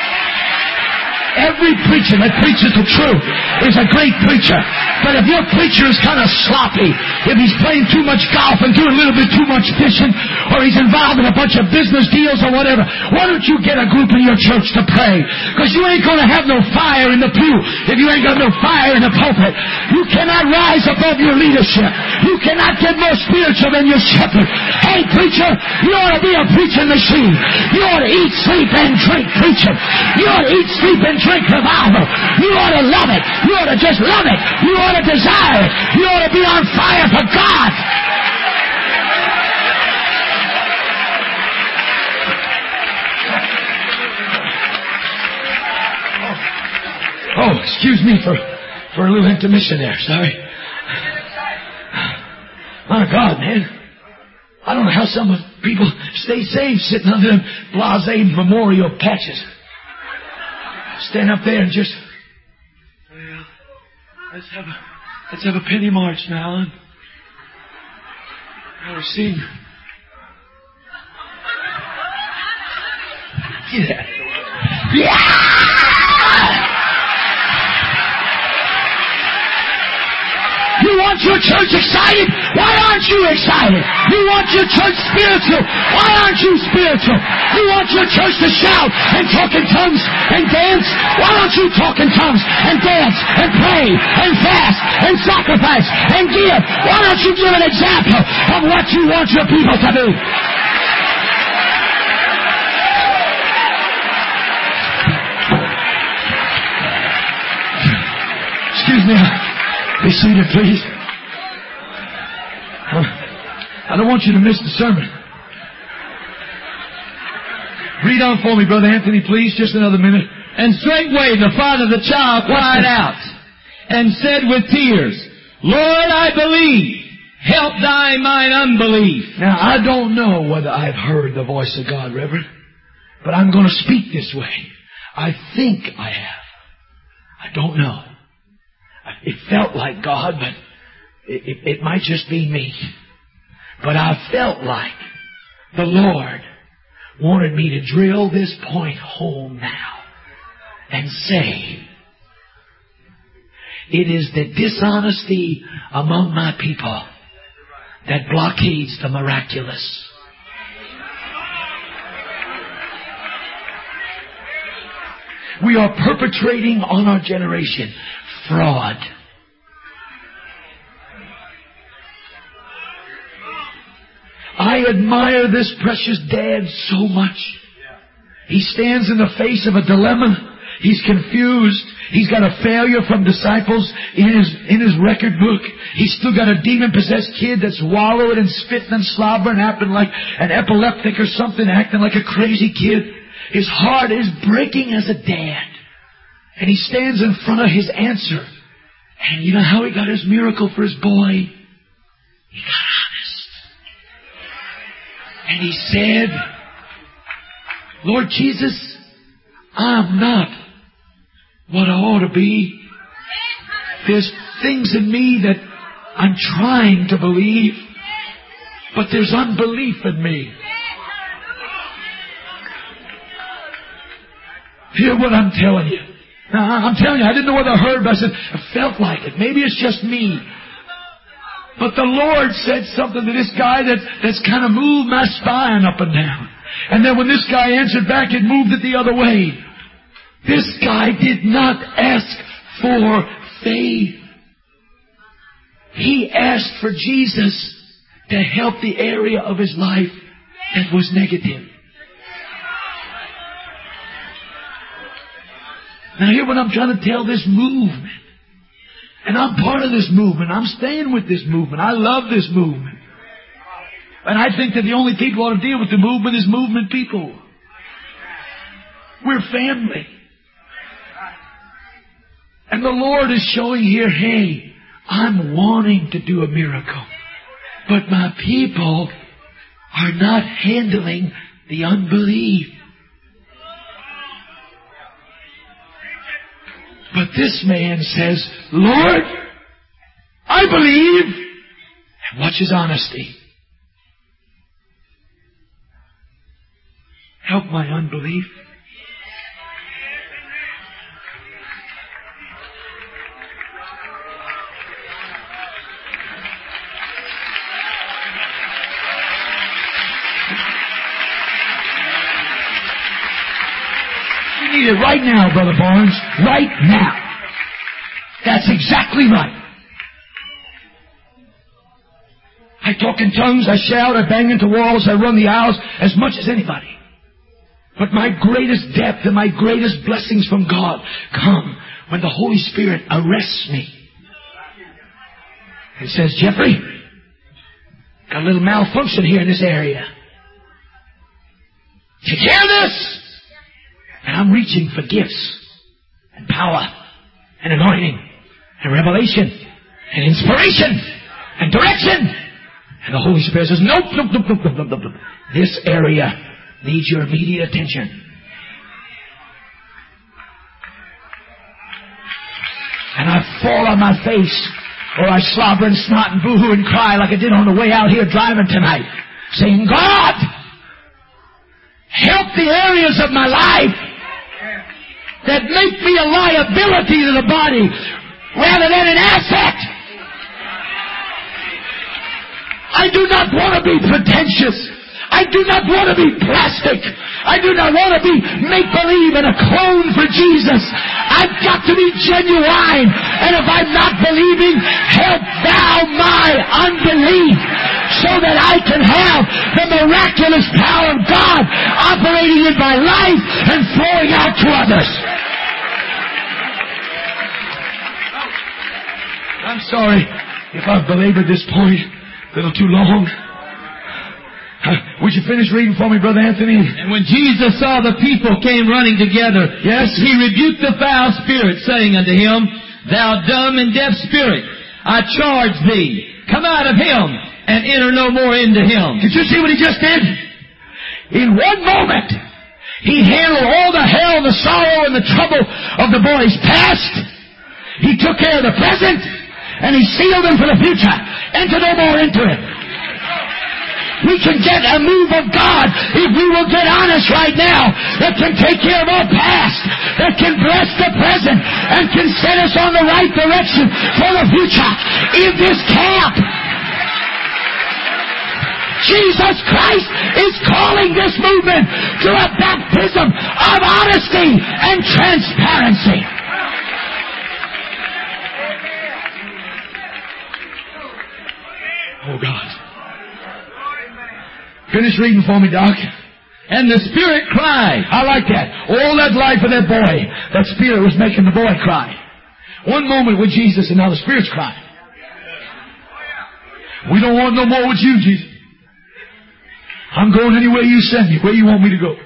Every preacher that preaches the truth is a great preacher. But if your preacher is kind of sloppy, if he's playing too much golf and doing a little bit too much fishing, or he's involved in a bunch of business deals or whatever, why don't you get a group in your church to pray? Because you ain't going to have no fire in the pew if you ain't got no fire in the pulpit. You cannot rise above your leadership. You cannot get more spiritual than your shepherd. Hey, preacher, you ought to be a preaching machine. You ought to eat, sleep, and drink preaching. You ought to eat, sleep, and drink revival. You ought to love it. You ought to just love it. You ought to desire it. You ought to be on fire for God. Oh, excuse me for a little intermission there. Sorry. My God, man. I don't know how some people stay safe sitting under them blasé memorial patches. Stand up there and just... Well, let's have a penny march now. And we'll sing. Yeah. Yeah! You want your church excited? Why aren't you excited? You want your church spiritual? Why aren't you spiritual? You want your church to shout and talk in tongues and dance? Why don't you talk in tongues and dance and pray and fast and sacrifice and give? Why don't you give an example of what you want your people to do? Excuse me. Be seated, please. I don't want you to miss the sermon. Read on for me, Brother Anthony, please. Just another minute. And straightway the father of the child cried out and said with tears, Lord, I believe. Help thy mine unbelief. Now, I don't know whether I've heard the voice of God, Reverend, but I'm going to speak this way. I think I have. I don't know. It felt like God, but it might just be me. But I felt like the Lord wanted me to drill this point home now and say, it is the dishonesty among my people that blockades the miraculous. We are perpetrating on our generation fraud. I admire this precious dad so much. He stands in the face of a dilemma. He's confused. He's got a failure from disciples in his record book. He's still got a demon-possessed kid that's wallowing and spitting and slobbering, acting like an epileptic or something, acting like a crazy kid. His heart is breaking as a dad. And he stands in front of his answer. And you know how he got his miracle for his boy? He got honest. And he said, Lord Jesus, I'm not what I ought to be. There's things in me that I'm trying to believe, but there's unbelief in me. Hear what I'm telling you. Now, I'm telling you, I didn't know whether I heard, but I said, I felt like it. Maybe it's just me. But the Lord said something to this guy that's kind of moved my spine up and down. And then when this guy answered back, it moved it the other way. This guy did not ask for faith. He asked for Jesus to help the area of his life that was negative. Now hear what I'm trying to tell this movement. And I'm part of this movement. I'm staying with this movement. I love this movement. And I think that the only people who ought to deal with the movement is movement people. We're family. And the Lord is showing here, hey, I'm wanting to do a miracle. But my people are not handling the unbelief. But this man says, Lord, I believe. And watch his honesty. Help my unbelief. You need it right now, Brother Barnes. Right now. That's exactly right. I talk in tongues, I shout, I bang into walls, I run the aisles as much as anybody. But my greatest depth and my greatest blessings from God come when the Holy Spirit arrests me and says, Jeffrey, got a little malfunction here in this area. Take care of this! And I'm reaching for gifts and power and anointing and revelation and inspiration and direction. And the Holy Spirit says, nope. This area needs your immediate attention. And I fall on my face, or I slobber and snot and boo-hoo and cry like I did on the way out here driving tonight, saying, God, help the areas of my life that make me a liability to the body rather than an asset. I do not want to be pretentious. I do not want to be plastic. I do not want to be make-believe and a clone for Jesus. I've got to be genuine. And if I'm not believing, help thou my unbelief so that I can have the miraculous power of God operating in my life and flowing out to others. I'm sorry if I've belabored this point a little too long. Would you finish reading for me, Brother Anthony? And when Jesus saw the people came running together, yes, he rebuked the foul spirit, saying unto him, Thou dumb and deaf spirit, I charge thee, come out of him, and enter no more into him. Did you see what he just did? In one moment, he handled all the hell, the sorrow, and the trouble of the boy's past. He took care of the present, and he sealed them for the future. Enter no more into it. We can get a move of God if we will get honest right now that can take care of our past, that can bless the present, and can set us on the right direction for the future. In this camp, Jesus Christ is calling this movement to a baptism of honesty and transparency. Oh, God. Finish reading for me, Doc. And the spirit cried. I like that. All that life of that boy, that spirit was making the boy cry. One moment with Jesus and now the spirit's crying. We don't want no more with you, Jesus. I'm going anywhere you send me, where you want me to go.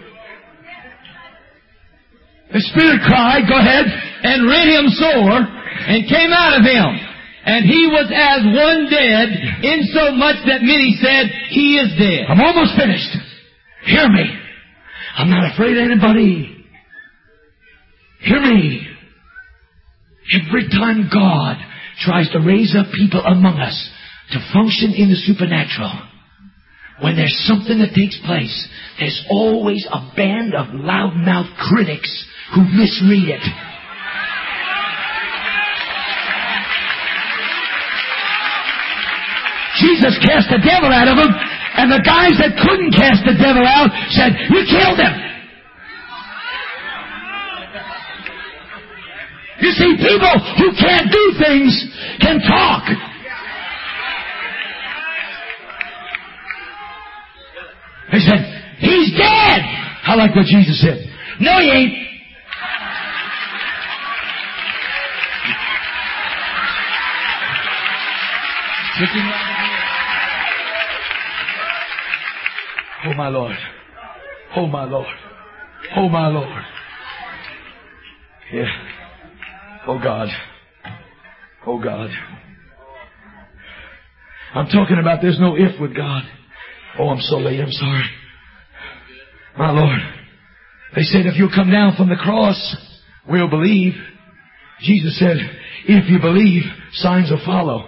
The spirit cried, go ahead, and rent him sore, and came out of him. And he was as one dead, insomuch that many said, He is dead. I'm almost finished. Hear me. I'm not afraid of anybody. Hear me. Every time God tries to raise up people among us to function in the supernatural, when there's something that takes place, there's always a band of loudmouth critics who misread it. Jesus cast the devil out of him, and the guys that couldn't cast the devil out said, You killed him. You see, people who can't do things can talk. They said, He's dead. I like what Jesus said. No, he ain't. Oh, my Lord. Oh, my Lord. Oh, my Lord. Yeah. Oh, God. Oh, God. I'm talking about there's no if with God. Oh, I'm so late. I'm sorry. My Lord. They said if you'll come down from the cross, we'll believe. Jesus said, if you believe, signs will follow.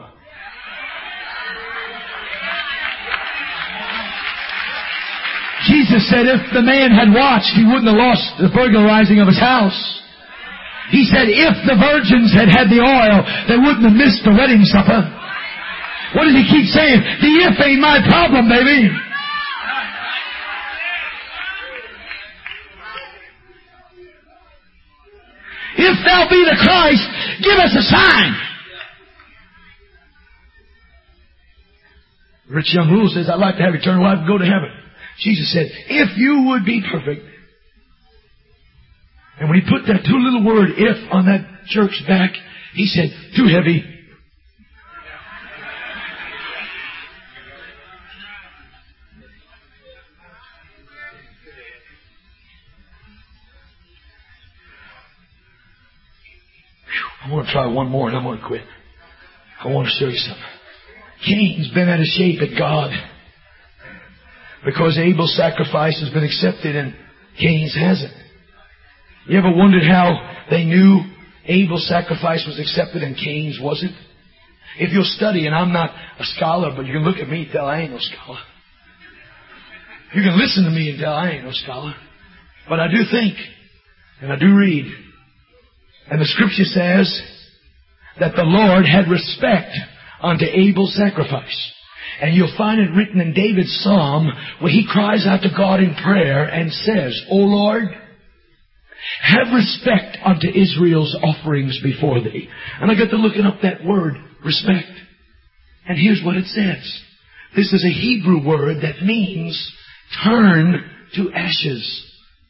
Jesus said if the man had watched, he wouldn't have lost the burglarizing of his house. He said if the virgins had had the oil, they wouldn't have missed the wedding supper. What does he keep saying? The if ain't my problem, baby. If thou be the Christ, give us a sign. Rich young ruler says, I'd like to have eternal life and go to heaven. Jesus said, if you would be perfect. And when he put that two little word, if, on that church back, he said, too heavy. I want to try one more and I'm going to quit. I want to show you something. Cain's been out of shape at God because Abel's sacrifice has been accepted and Cain's hasn't. You ever wondered how they knew Abel's sacrifice was accepted and Cain's wasn't? If you'll study, and I'm not a scholar, but you can look at me and tell I ain't no scholar. You can listen to me and tell I ain't no scholar. But I do think, and I do read. And the Scripture says that the Lord had respect unto Abel's sacrifice. And you'll find it written in David's Psalm where he cries out to God in prayer and says, O Lord, have respect unto Israel's offerings before thee. And I got to looking up that word, respect. And here's what it says. This is a Hebrew word that means turn to ashes.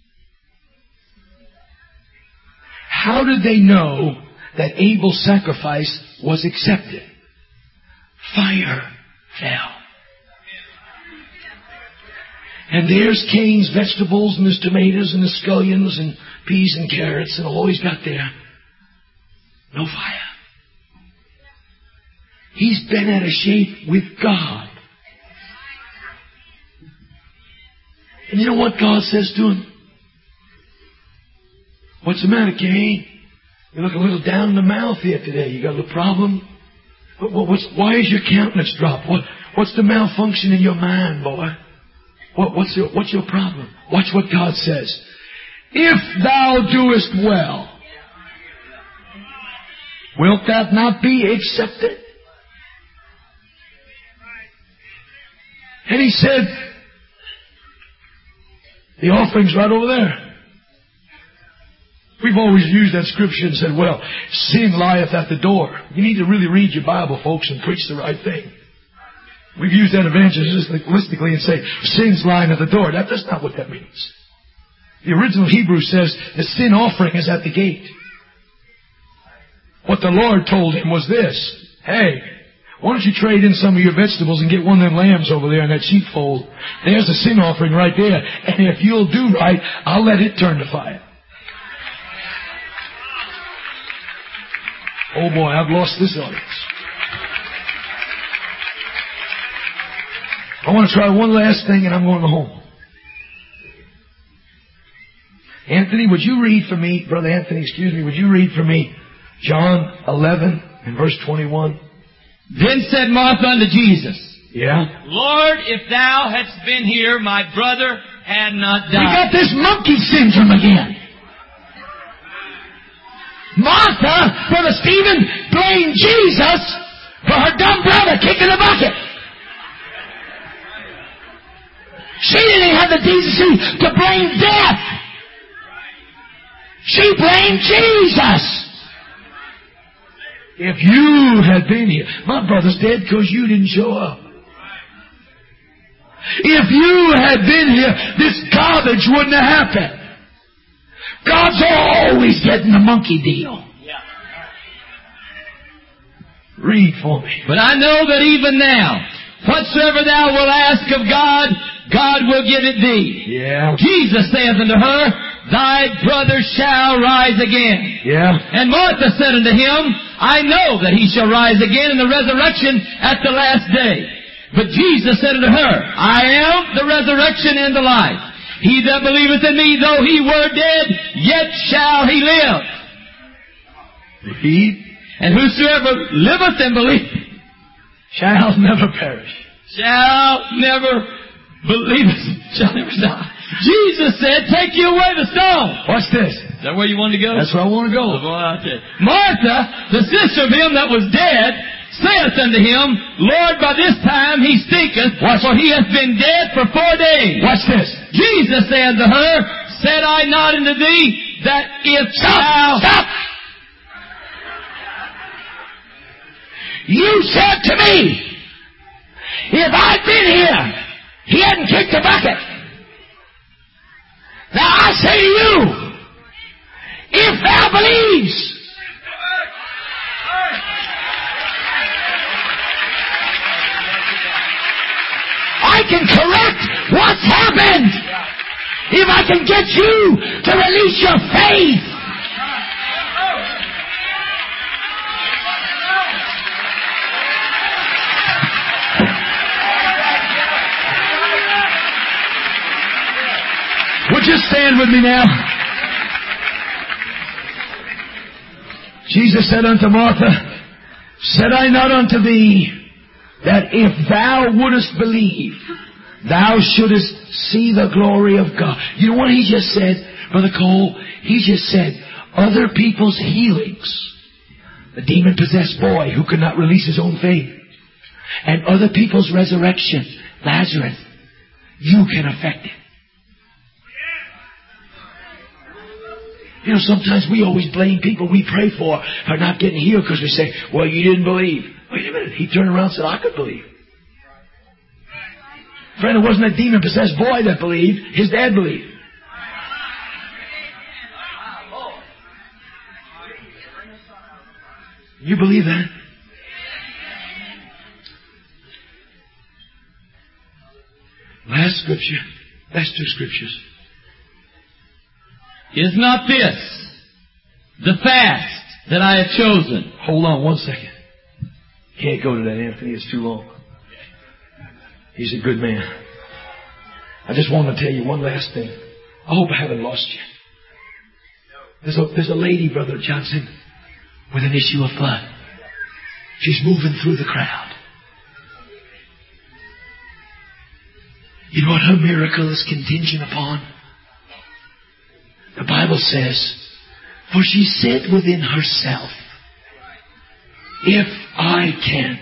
How did they know that Abel's sacrifice was accepted? Fire fell. And there's Cain's vegetables and his tomatoes and his scallions and peas and carrots and all he's got there. No fire. He's been out of shape with God. And you know what God says to him? What's the matter, Cain? You look a little down in the mouth here today. You got a little problem? Why is your countenance dropped? What's the malfunction in your mind, boy? What's your problem? Watch what God says. If thou doest well, wilt that not be accepted? And he said, the offering's right over there. We've always used that scripture and said, well, sin lieth at the door. You need to really read your Bible, folks, and preach the right thing. We've used that evangelistically and say, sin's lying at the door. That's not what that means. The original Hebrew says, the sin offering is at the gate. What the Lord told him was this, hey, why don't you trade in some of your vegetables and get one of them lambs over there in that sheepfold? There's the sin offering right there. And if you'll do right, I'll let it turn to fire. Oh boy, I've lost this audience. I want to try one last thing and I'm going home. Anthony, would you read for me, Brother Anthony, would you read for me John 11 and verse 21? Then said Martha unto Jesus, yeah? Lord, if thou hadst been here, my brother had not died. We got this monkey syndrome again. Martha, Brother Stephen, blamed Jesus for her dumb brother kicking the bucket. She didn't have the decency to blame death. She blamed Jesus. If you had been here, my brother's dead because you didn't show up. If you had been here, this garbage wouldn't have happened. God's always getting the monkey deal. Read for me. But I know that even now, whatsoever thou wilt ask of God, God will give it thee. Yeah. Jesus saith unto her, thy brother shall rise again. Yeah. And Martha said unto him, I know that he shall rise again in the resurrection at the last day. But Jesus said unto her, I am the resurrection and the life. He that believeth in me, though he were dead, yet shall he live. Believe. And whosoever liveth and believeth Shall never perish. shall never shall never die. Jesus said, take you away the stone. Watch this. Is that where you wanted to go? That's where I want to go. Martha, the sister of him that was dead, saith unto him, Lord, by this time he stinketh, for he hath been dead for 4 days. Watch this. Jesus said to her, said I not unto thee, that if thou... Stop! You said to me, if I'd been here, he hadn't kicked the bucket. Now I say to you, if thou believes, I can correct what's happened. If I can get you to release your faith. Would you stand with me now? Jesus said unto Martha, said I not unto thee, that if thou wouldest believe, thou shouldest see the glory of God. You know what he just said, Brother Cole? He just said, other people's healings. The demon-possessed boy who could not release his own faith. And other people's resurrection. Lazarus. You can affect it. You know, sometimes we always blame people we pray for not getting healed because we say, well, you didn't believe. Wait a minute. He turned around and said, I could believe. Friend, it wasn't a demon-possessed boy that believed. His dad believed. You believe that? Last scripture. Last two scriptures. Is not this the fast that I have chosen? Hold on 1 second. Can't go to that, Anthony. It's too long. He's a good man. I just want to tell you one last thing. I hope I haven't lost you. There's a lady, Brother Johnson, with an issue of blood. She's moving through the crowd. You know what her miracle is contingent upon? The Bible says, for she said within herself, if I can.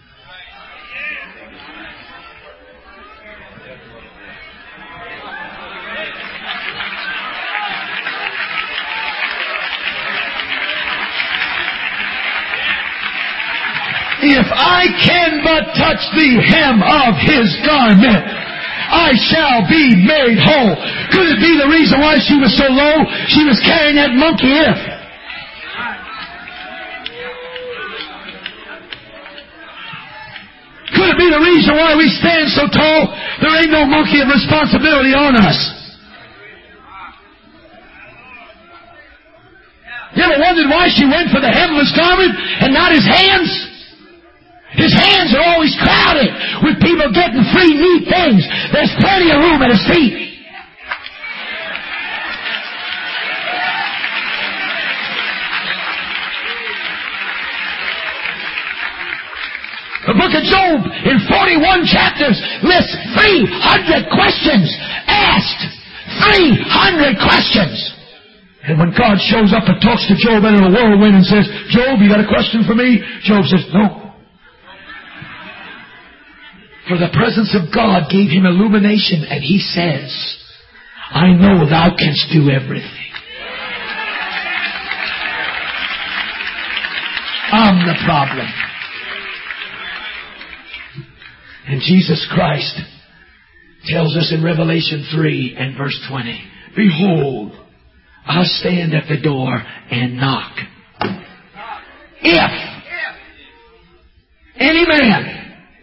If I can but touch the hem of his garment, I shall be made whole. Could it be the reason why she was so low? She was carrying that monkey if. Could it be the reason why we stand so tall? There ain't no monkey of responsibility on us. You ever wondered why she went for the hem of his garment and not his hands? His hands are always crowded with people getting free neat things. There's plenty of room at his feet. The book of Job in 41 chapters lists 300 questions asked. 300 questions. And when God shows up and talks to Job out of a whirlwind and says, Job, you got a question for me? Job says, no. For the presence of God gave him illumination, and he says, I know thou canst do everything. I'm the problem. And Jesus Christ tells us in Revelation 3 and verse 20, behold, I stand at the door and knock. If any man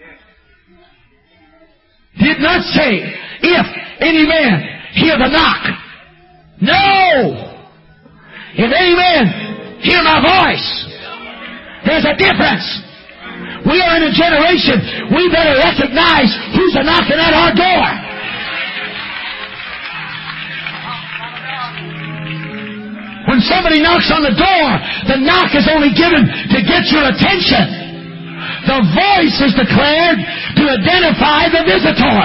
did not say, if any man hear the knock. No! If any man hear my voice. There's a difference. We are in a generation, we better recognize who's a knocking at our door. When when somebody knocks on the door, the knock is only given to get your attention. The voice is declared to identify the visitor.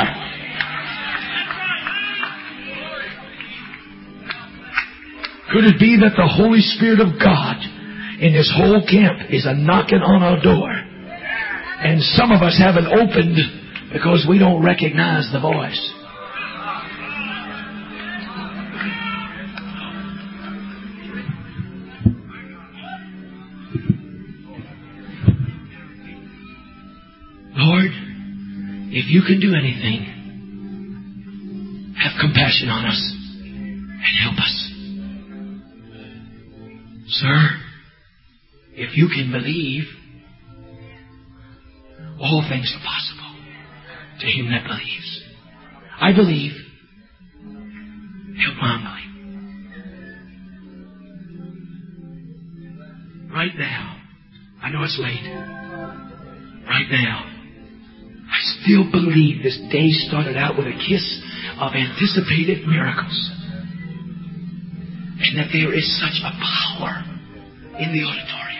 Could it be that the Holy Spirit of God in this whole camp is a knocking on our door? And some of us haven't opened because we don't recognize the voice. Lord, if you can do anything, have compassion on us and help us. Sir, if you can believe, all things are possible to him that believes. I believe. Help my unbelief. Right now, I know it's late. Right now, I still believe this day started out with a kiss of anticipated miracles. And that there is such a power in the auditorium.